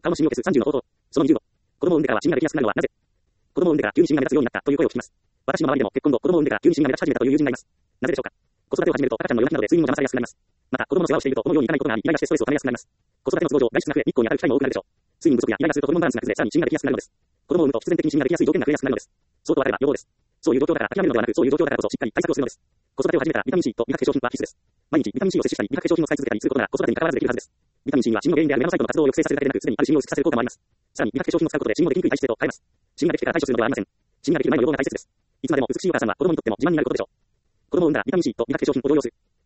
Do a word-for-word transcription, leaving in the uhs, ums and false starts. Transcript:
顔のシミを消すさんじゅうの方法。そのにじゅうご。子供を産んでからはシミができやすくなるのはなぜ？子供を産んでから急にシミが目立つようになったという声を聞きます。私の周りでも結婚後、子供を産んでから急にシミが目立ち始めたという友人がいます。なぜでしょうか？子育てを始めると赤ちゃんの夜泣きなどで睡眠を邪魔されやすくなります。また、子供の世話をしていると思うようにいかないことがあり、イライラしてストレスを溜めやすくなります。子育ての都合上、外出が増え、日光に当たる機会も多くなるでしょう。睡眠不足やイライラするとホルモンバランスが崩れ、さらにシミができやすくなるのです。子供を産むと必然的にシミができやすい条件が増えやすくなるのです。そうと分かれば予防です。そういう状況だから諦めるのではなく、そういう状況だからこそしっかり対策をするのです。子育てを始めたらビタミン C と美白化粧品は必須です。毎日ビタミン C を摂取したり、美白化粧品を使い続けたりすることなら子育てに関わらずできるはずです。ビタミン C はシミの原因であるメラノサイトの活動を抑制させるだけでなく、すでにあるシミを薄くさせる効果もあります。さらに美白化粧品を使うことでシミのできにくい体質へと変えます。シミができてから対処するのではありません。シミができる前の予防が大切です。いつまでも美しいお母さんは子供にとっても自慢になることでしょう。子供を産んだらビタミン C と美白化粧品を常用する。